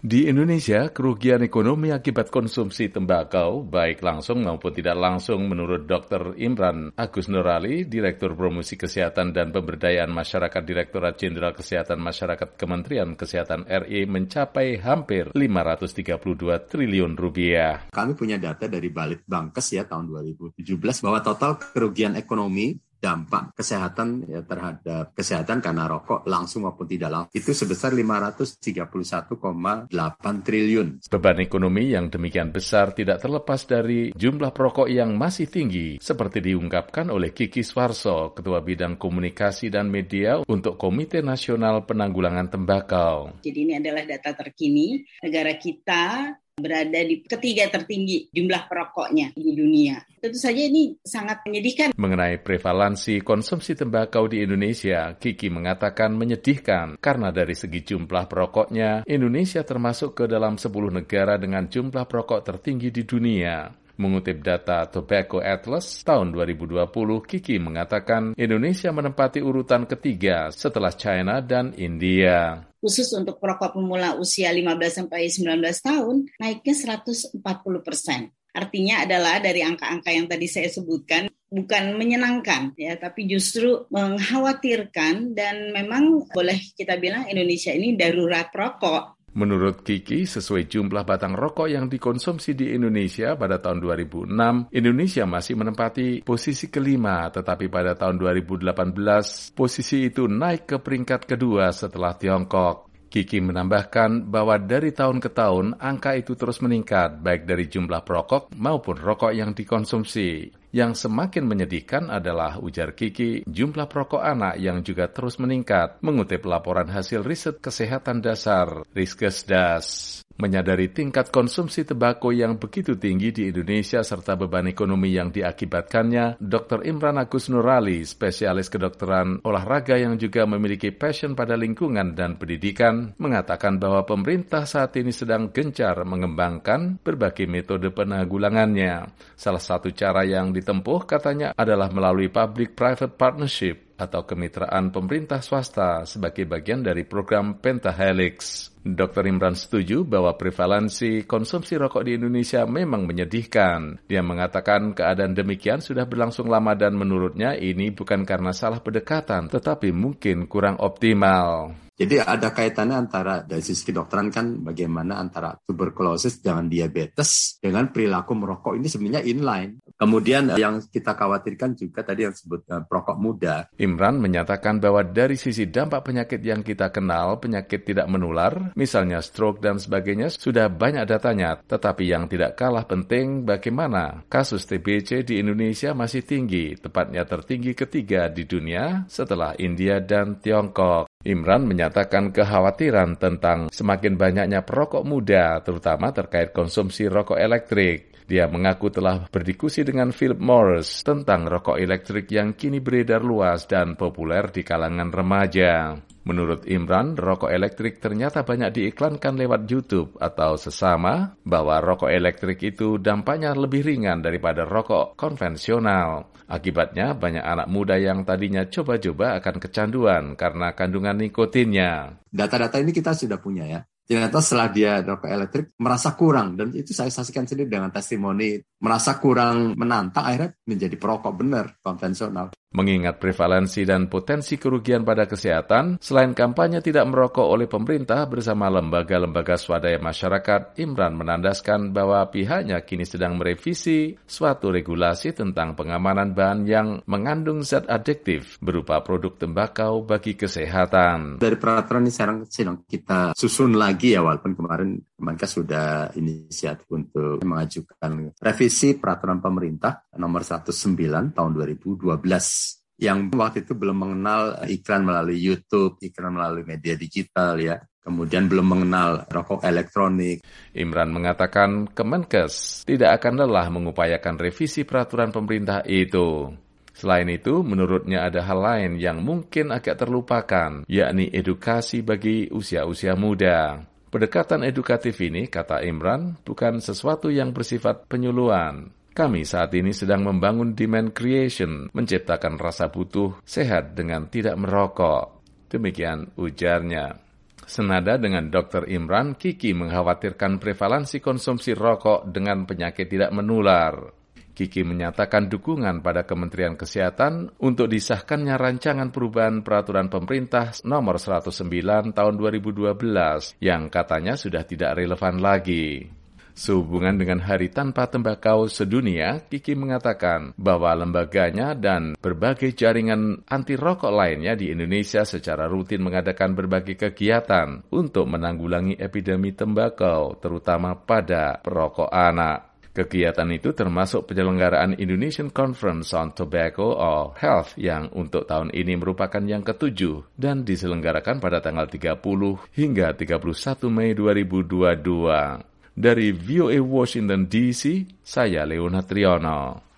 Di Indonesia, kerugian ekonomi akibat konsumsi tembakau, baik langsung maupun tidak langsung menurut Dr. Imran Agus Nurali, Direktur Promosi Kesehatan dan Pemberdayaan Masyarakat Direktorat Jenderal Kesehatan Masyarakat Kementerian Kesehatan RI mencapai hampir 532 triliun rupiah. Kami punya data dari Balitbangkes tahun 2017 bahwa total kerugian ekonomi dampak kesehatan terhadap kesehatan karena rokok langsung maupun tidak langsung itu sebesar 531,8 triliun. Beban ekonomi yang demikian besar tidak terlepas dari jumlah perokok yang masih tinggi, seperti diungkapkan oleh Kiki Swarso, Ketua Bidang Komunikasi dan Media untuk Komite Nasional Penanggulangan Tembakau. Jadi ini adalah data terkini, negara kita berada di ketiga tertinggi jumlah perokoknya di dunia. Tentu saja ini sangat menyedihkan. Mengenai prevalensi konsumsi tembakau di Indonesia, Kiki mengatakan menyedihkan karena dari segi jumlah perokoknya, Indonesia termasuk ke dalam 10 negara dengan jumlah perokok tertinggi di dunia. Mengutip data Tobacco Atlas tahun 2020, Kiki mengatakan Indonesia menempati urutan ketiga setelah China dan India. Khusus untuk perokok pemula usia 15-19 tahun, naiknya 140%. Artinya adalah dari angka-angka yang tadi saya sebutkan, bukan menyenangkan, tapi justru mengkhawatirkan dan memang boleh kita bilang Indonesia ini darurat rokok. Menurut Kiki, sesuai jumlah batang rokok yang dikonsumsi di Indonesia pada tahun 2006, Indonesia masih menempati posisi kelima, tetapi pada tahun 2018, posisi itu naik ke peringkat kedua setelah Tiongkok. Kiki menambahkan bahwa dari tahun ke tahun, angka itu terus meningkat, baik dari jumlah perokok maupun rokok yang dikonsumsi. Yang semakin menyedihkan adalah, ujar Kiki, jumlah perokok anak yang juga terus meningkat, mengutip laporan hasil riset kesehatan dasar, Riskesdas. Menyadari tingkat konsumsi tembakau yang begitu tinggi di Indonesia serta beban ekonomi yang diakibatkannya, Dr. Imran Agus Nurali, spesialis kedokteran olahraga yang juga memiliki passion pada lingkungan dan pendidikan, mengatakan bahwa pemerintah saat ini sedang gencar mengembangkan berbagai metode penanggulangannya. Salah satu cara yang ditempuh katanya adalah melalui public-private partnership atau kemitraan pemerintah swasta sebagai bagian dari program Pentahelix. Dr. Imran setuju bahwa prevalensi konsumsi rokok di Indonesia memang menyedihkan. Dia mengatakan keadaan demikian sudah berlangsung lama dan menurutnya ini bukan karena salah pendekatan, tetapi mungkin kurang optimal. Jadi ada kaitannya antara dari sisi kedokteran kan bagaimana antara tuberkulosis dengan diabetes dengan perilaku merokok ini sebenarnya inline. Kemudian yang kita khawatirkan juga tadi yang disebut perokok muda. Imran menyatakan bahwa dari sisi dampak penyakit yang kita kenal, penyakit tidak menular, misalnya stroke dan sebagainya, sudah banyak datanya. Tetapi yang tidak kalah penting bagaimana kasus TBC di Indonesia masih tinggi, tepatnya tertinggi ketiga di dunia setelah India dan Tiongkok. Imran menyatakan kekhawatiran tentang semakin banyaknya perokok muda, terutama terkait konsumsi rokok elektrik. Dia mengaku telah berdiskusi dengan Philip Morris tentang rokok elektrik yang kini beredar luas dan populer di kalangan remaja. Menurut Imran, rokok elektrik ternyata banyak diiklankan lewat YouTube atau sesama, bahwa rokok elektrik itu dampaknya lebih ringan daripada rokok konvensional. Akibatnya, banyak anak muda yang tadinya coba-coba akan kecanduan karena kandungan nikotinnya. Data-data ini kita sudah punya ya. Ternyata setelah dia rokok elektrik merasa kurang, dan itu saya saksikan sendiri dengan testimoni, merasa kurang menantang, akhirnya menjadi perokok benar konvensional. Mengingat prevalensi dan potensi kerugian pada kesehatan, selain kampanye tidak merokok oleh pemerintah bersama lembaga-lembaga swadaya masyarakat, Imran menandaskan bahwa pihaknya kini sedang merevisi suatu regulasi tentang pengamanan bahan yang mengandung zat adiktif berupa produk tembakau bagi kesehatan. Dari peraturan ini sekarang sedang kita susun lagi ya, walaupun kemarin Kemenkes sudah inisiatif untuk mengajukan revisi peraturan pemerintah nomor 109 tahun 2012. Yang waktu itu belum mengenal iklan melalui YouTube, iklan melalui media digital ya. Kemudian belum mengenal rokok elektronik. Imran mengatakan Kemenkes tidak akan lelah mengupayakan revisi peraturan pemerintah itu. Selain itu, menurutnya ada hal lain yang mungkin agak terlupakan, yakni edukasi bagi usia-usia muda. Pendekatan edukatif ini, kata Imran, bukan sesuatu yang bersifat penyuluhan. Kami saat ini sedang membangun demand creation, menciptakan rasa butuh sehat dengan tidak merokok. Demikian ujarnya. Senada dengan Dr. Imran, Kiki mengkhawatirkan prevalensi konsumsi rokok dengan penyakit tidak menular. Kiki menyatakan dukungan pada Kementerian Kesehatan untuk disahkannya rancangan perubahan peraturan pemerintah nomor 109 tahun 2012 yang katanya sudah tidak relevan lagi. Sehubungan dengan Hari Tanpa Tembakau Sedunia, Kiki mengatakan bahwa lembaganya dan berbagai jaringan anti rokok lainnya di Indonesia secara rutin mengadakan berbagai kegiatan untuk menanggulangi epidemi tembakau, terutama pada perokok anak. Kegiatan itu termasuk penyelenggaraan Indonesian Conference on Tobacco or Health yang untuk tahun ini merupakan yang ke-7 dan diselenggarakan pada tanggal 30 hingga 31 Mei 2022. Dari VOA Washington DC, saya Leonard Triono.